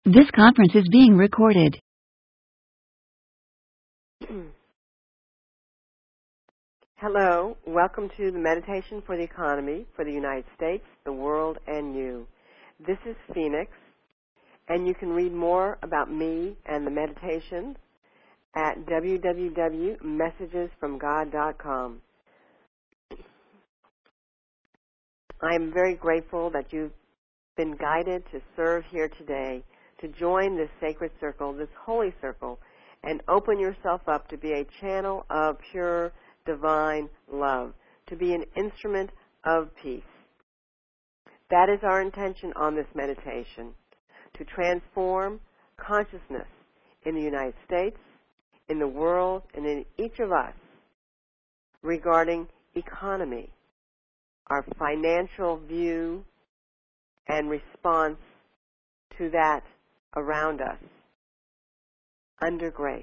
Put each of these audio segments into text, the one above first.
This conference is being recorded. Hello, welcome to the Meditation for the Economy for the United States, the world, and you. This is Phoenix, and you can read more about me and the meditations at www.messagesfromgod.com. I am very grateful that you've been guided to serve here today, to join this sacred circle, this holy circle, and open yourself up to be a channel of pure divine love, to be an instrument of peace. That is our intention on this meditation, to transform consciousness in the United States, in the world, and in each of us regarding economy, our financial view and response to that around us under grace.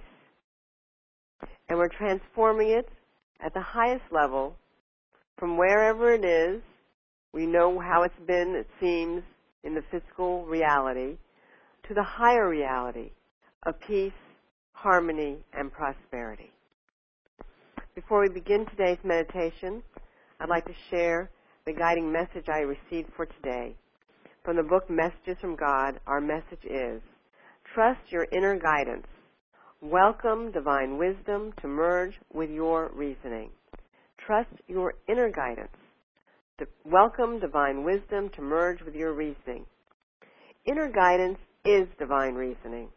And we're transforming it at the highest level from wherever it is. We know how it's been, it seems, in the physical reality, to the higher reality of peace, harmony, and prosperity. Before we begin today's meditation, I'd like to share the guiding message I received for today. From the book Messages from God, our message is, trust your inner guidance. Welcome divine wisdom to merge with your reasoning. Trust your inner guidance. Welcome divine wisdom to merge with your reasoning. Inner guidance is divine reasoning.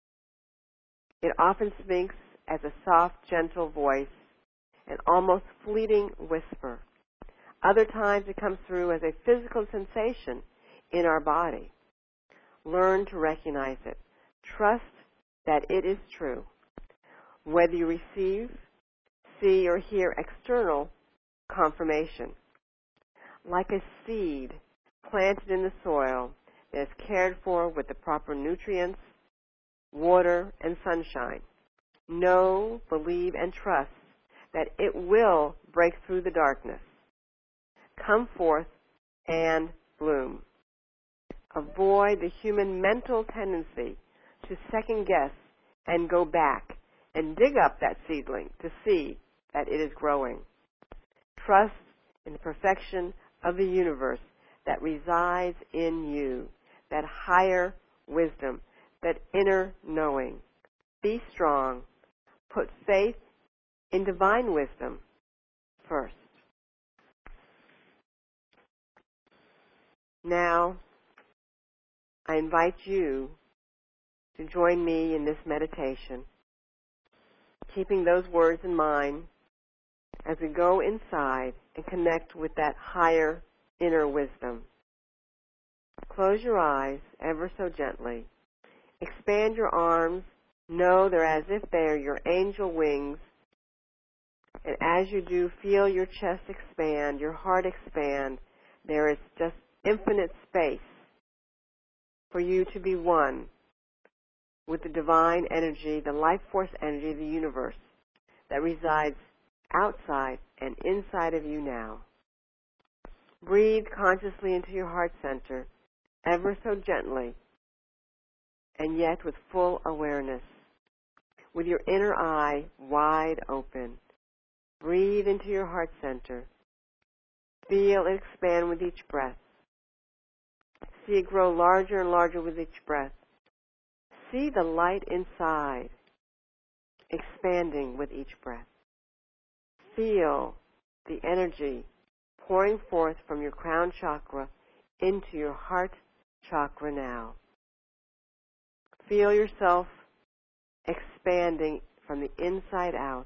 It often speaks as a soft, gentle voice, an almost fleeting whisper. Other times it comes through as a physical sensation in our body. Learn to recognize it. Trust that it is true. Whether you receive, see, or hear external confirmation, like a seed planted in the soil that is cared for with the proper nutrients, water, and sunshine, know, believe, and trust that it will break through the darkness, come forth, and bloom. Avoid the human mental tendency to second guess and go back and dig up that seedling to see that it is growing. Trust in the perfection of the universe that resides in you, that higher wisdom, that inner knowing. Be strong. Put faith in divine wisdom first. Now, I invite you to join me in this meditation, keeping those words in mind as we go inside and connect with that higher inner wisdom. Close your eyes ever so gently. Expand your arms. Know they're as if they are your angel wings. And as you do, feel your chest expand, your heart expand. There is just infinite space for you to be one with the divine energy, the life force energy of the universe that resides outside and inside of you now. Breathe consciously into your heart center, ever so gently, and yet with full awareness, with your inner eye wide open. Breathe into your heart center. Feel it expand with each breath. See it grow larger and larger with each breath. See the light inside expanding with each breath. Feel the energy pouring forth from your crown chakra into your heart chakra now. Feel yourself expanding from the inside out.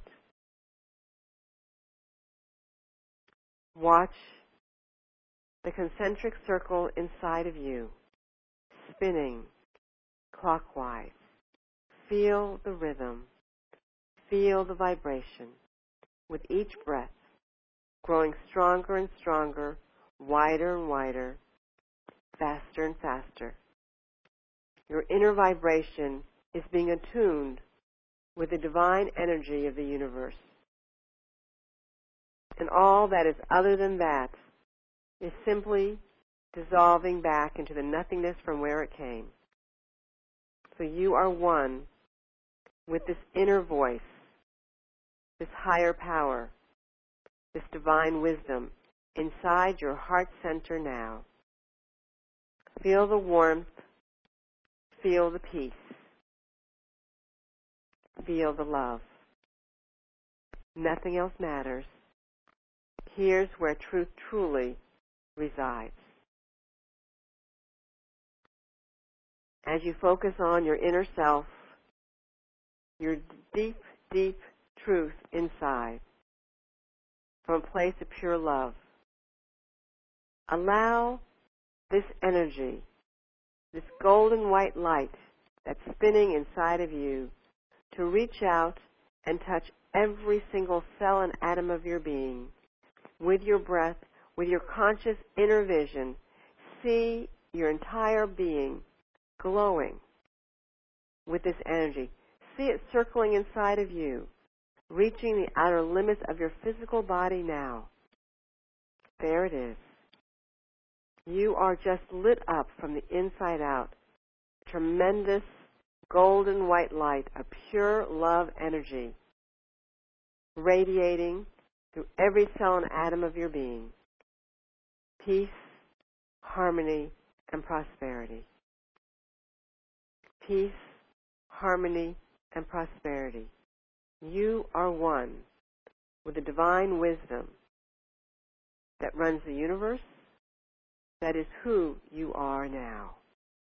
Watch the concentric circle inside of you spinning clockwise. Feel the rhythm. Feel the vibration with each breath, growing stronger and stronger, wider and wider, faster and faster. Your inner vibration is being attuned with the divine energy of the universe. And all that is other than that is simply dissolving back into the nothingness from where it came. So you are one with this inner voice, this higher power, this divine wisdom inside your heart center now. Feel the warmth, feel the peace, feel the love. Nothing else matters. Here's where truth truly resides. As you focus on your inner self, your deep, deep truth inside, from a place of pure love, allow this energy, this golden white light that's spinning inside of you, to reach out and touch every single cell and atom of your being. With your breath, with your conscious inner vision, see your entire being glowing with this energy. See it circling inside of you, reaching the outer limits of your physical body now. There it is. You are just lit up from the inside out. Tremendous golden white light, a pure love energy, radiating through every cell and atom of your being. Peace, harmony, and prosperity. Peace, harmony, and prosperity. You are one with the divine wisdom that runs the universe. That is who you are now.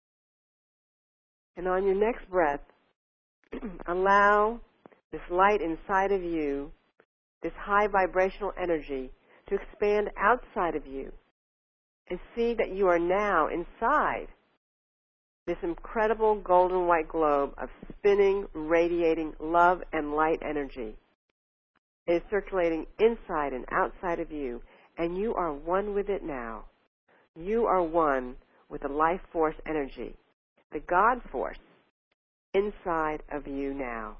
And on your next breath, allow this light inside of you, this high vibrational energy, to expand outside of you, and see that you are now inside this incredible golden white globe of spinning, radiating love and light energy. It is circulating inside and outside of you, and you are one with it now. You are one with the life force energy, the God force, inside of you now.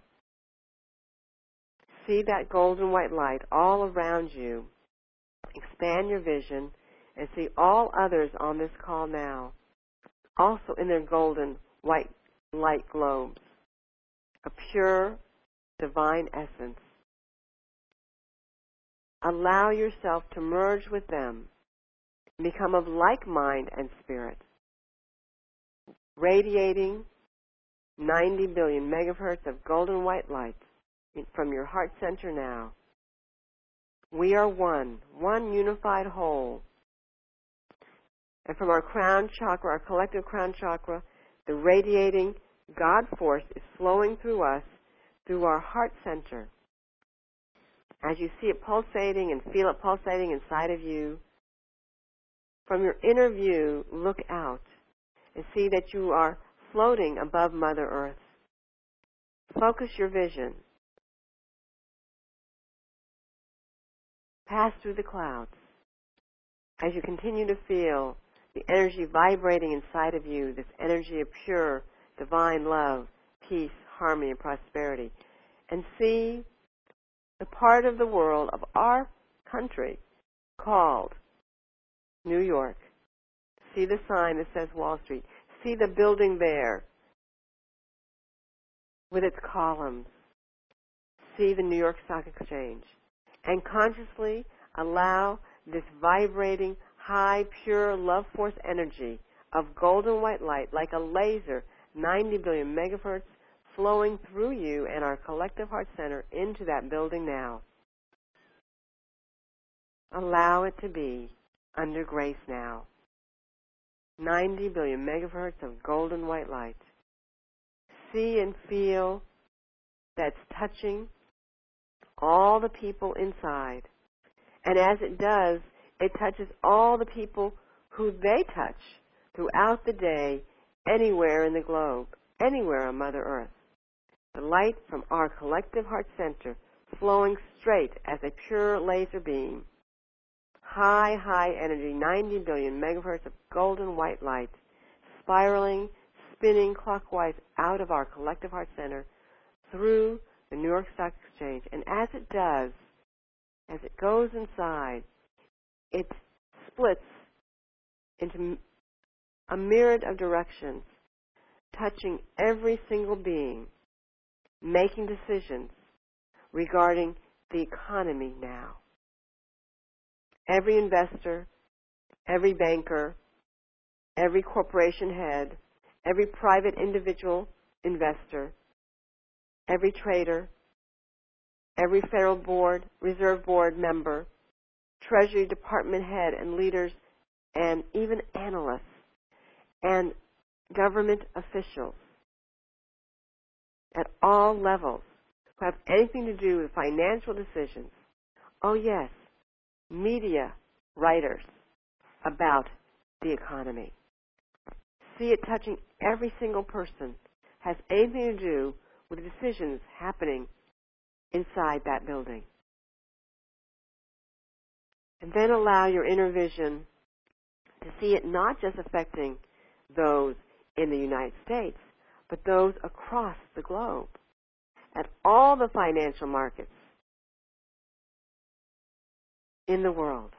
See that golden white light all around you. Expand your vision and see all others on this call now, also in their golden white light globes, a pure divine essence. Allow yourself to merge with them and become of like mind and spirit, radiating 90 billion megahertz of golden white light from your heart center now. We are one unified whole. And from our crown chakra, our collective crown chakra, the radiating God force is flowing through us, through our heart center. As you see it pulsating and feel it pulsating inside of you, from your inner view, look out and see that you are floating above Mother Earth. Focus your vision. Pass through the clouds. As you continue to feel the energy vibrating inside of you, this energy of pure, divine love, peace, harmony, and prosperity, and see the part of the world of our country called New York. See the sign that says Wall Street. See the building there with its columns. See the New York Stock Exchange. And consciously allow this vibrating, high, pure love force energy of golden white light, like a laser, 90 billion megahertz, flowing through you and our collective heart center into that building now. Allow it to be under grace now. 90 billion megahertz of golden white light. See and feel that's touching all the people inside. And as it does, it touches all the people who they touch throughout the day, anywhere in the globe, anywhere on Mother Earth. The light from our collective heart center flowing straight as a pure laser beam. High, high energy, 90 billion megahertz of golden white light, spiraling, spinning clockwise out of our collective heart center through the New York Stock Exchange. And as it does, as it goes inside, it splits into a myriad of directions, touching every single being, making decisions regarding the economy now. Every investor, every banker, every corporation head, every private individual investor, every trader, every Federal Board, Reserve Board member, Treasury Department head and leaders, and even analysts and government officials at all levels who have anything to do with financial decisions. Oh yes, media writers about the economy. See it touching every single person, has anything to do with the decisions happening inside that building. And then allow your inner vision to see it not just affecting those in the United States, but those across the globe, at all the financial markets in the world,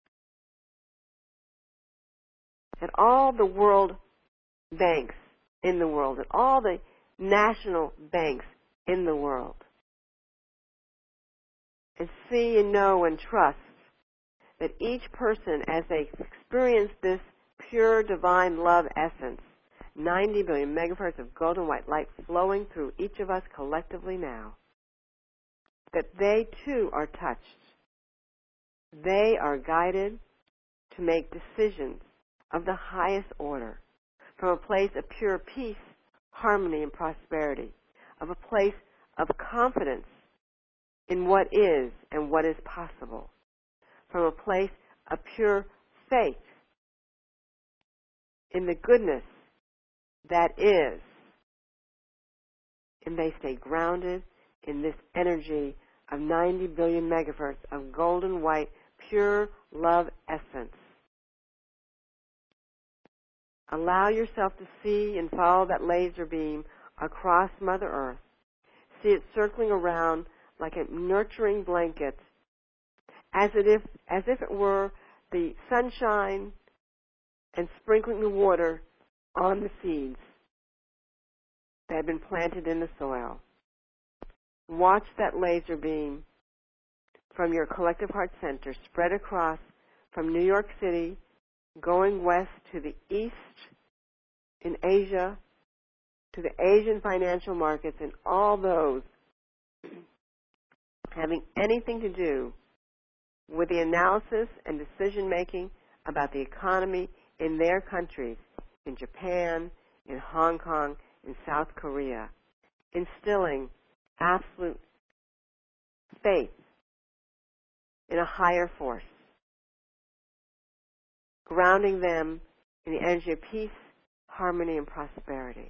at all the world banks in the world, at all the national banks in the world. And see and know and trust that each person, as they experience this pure divine love essence, 90 billion megahertz of golden white light flowing through each of us collectively now, that they too are touched. They are guided to make decisions of the highest order, from a place of pure peace, harmony, and prosperity, of a place of confidence in what is and what is possible, from a place of pure faith in the goodness that is, and they stay grounded in this energy of 90 billion megahertz of golden white, pure love essence. Allow yourself to see and follow that laser beam across Mother Earth. See it circling around like a nurturing blanket, as if it were the sunshine and sprinkling the water on the seeds that have been planted in the soil. Watch that laser beam from your collective heart center spread across from New York City, going west to the east in Asia, to the Asian financial markets, and all those having anything to do with the analysis and decision-making about the economy in their countries, in Japan, in Hong Kong, in South Korea, instilling absolute faith in a higher force, grounding them in the energy of peace, harmony, and prosperity.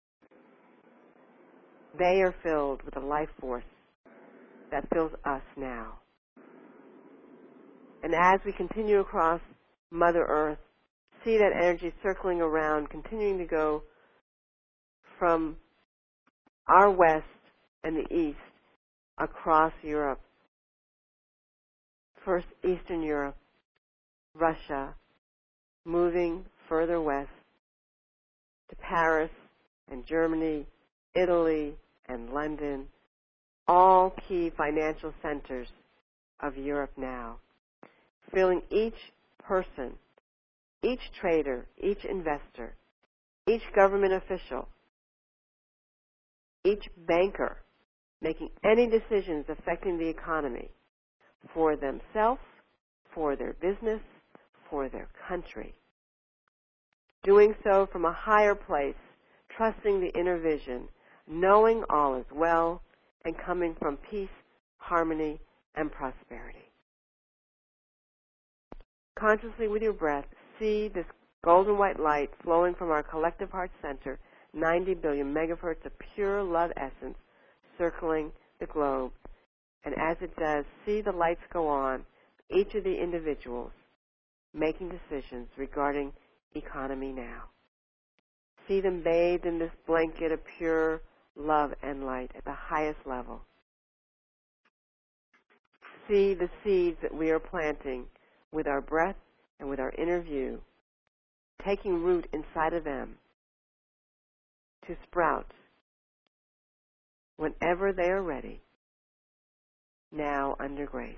They are filled with a life force that fills us now. And as we continue across Mother Earth, see that energy circling around, continuing to go from our west and the east across Europe. First Eastern Europe, Russia, moving further west to Paris and Germany, Italy and London, all key financial centers of Europe now, filling each person, each trader, each investor, each government official, each banker making any decisions affecting the economy for themselves, for their business, for their country. Doing so from a higher place, trusting the inner vision, knowing all is well, and coming from peace, harmony, and prosperity. Consciously with your breath, see this golden white light flowing from our collective heart center, 90 billion megahertz of pure love essence circling the globe. And as it does, see the lights go on, each of the individuals making decisions regarding economy now. See them bathed in this blanket of pure love and light at the highest level. See the seeds that we are planting with our breath and with our inner view, taking root inside of them to sprout whenever they are ready, now under grace.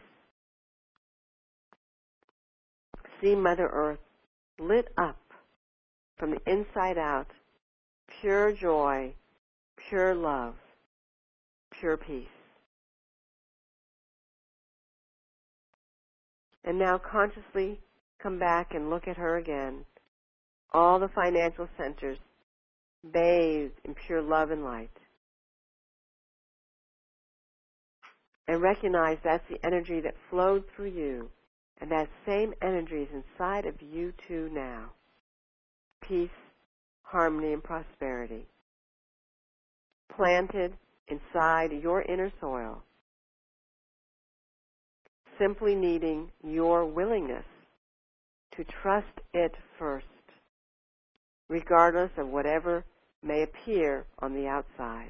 See Mother Earth lit up from the inside out, pure joy, pure love, pure peace. And now consciously come back and look at her again. All the financial centers bathed in pure love and light. And recognize that's the energy that flowed through you. And that same energy is inside of you too now. Peace, harmony, and prosperity. Planted inside your inner soil. Simply needing your willingness to trust it first, regardless of whatever may appear on the outside.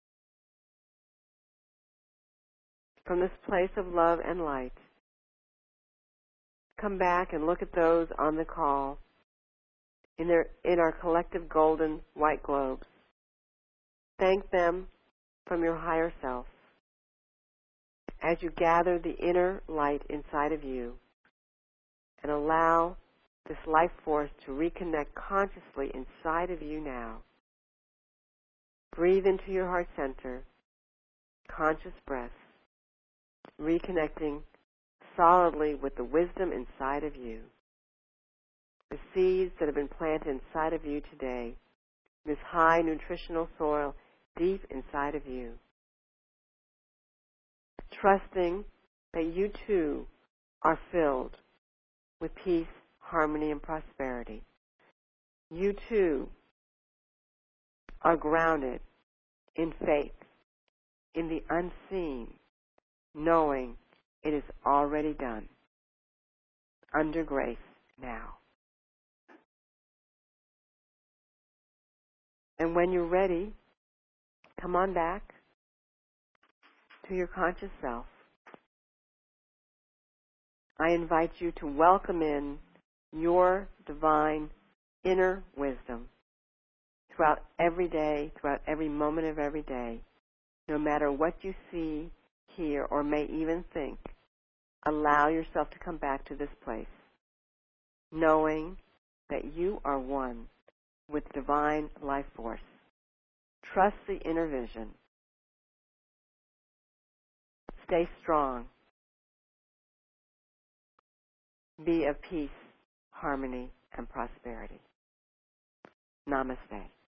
From this place of love and light, come back and look at those on the call in our collective golden white globes. Thank them from your higher self as you gather the inner light inside of you and allow this life force to reconnect consciously inside of you now. Breathe into your heart center, conscious breath, reconnecting solidly with the wisdom inside of you. The seeds that have been planted inside of you today, this high nutritional soil deep inside of you. Trusting that you too are filled with peace, harmony, and prosperity. You too are grounded in faith, in the unseen, knowing it is already done, under grace now. And when you're ready, come on back to your conscious self. I invite you to welcome in your divine inner wisdom throughout every day, throughout every moment of every day. No matter what you see, hear, or may even think, allow yourself to come back to this place, knowing that you are one with divine life force. Trust the inner vision. Stay strong. Be of peace, harmony, and prosperity. Namaste.